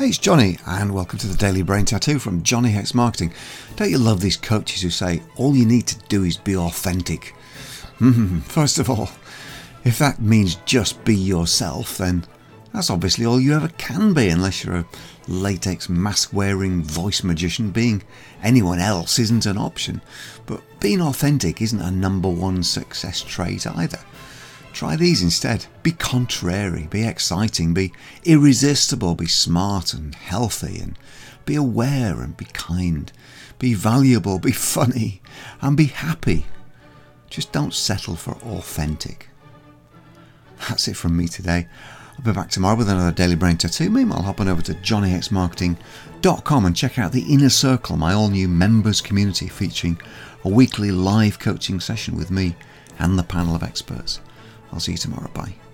Hey, it's Johnny, and welcome to the Daily Brain Tattoo from Johnny Hex Marketing. Don't you love these coaches who say all you need to do is be authentic? First of all, if that means just be yourself, then that's obviously all you ever can be, unless you're a latex mask-wearing voice magician. Being anyone else isn't an option, but being authentic isn't a number one success trait either. Try these instead. Be contrary, be exciting, be irresistible, be smart and healthy, and be aware and be kind. Be valuable, be funny, and be happy. Just don't settle for authentic. That's it from me today. I'll be back tomorrow with another Daily Brain Tattoo. Meanwhile, hop on over to johnnyhexmarketing.com and check out the Inner Circle, my all-new members community featuring a weekly live coaching session with me and the panel of experts. I'll see you tomorrow. Bye.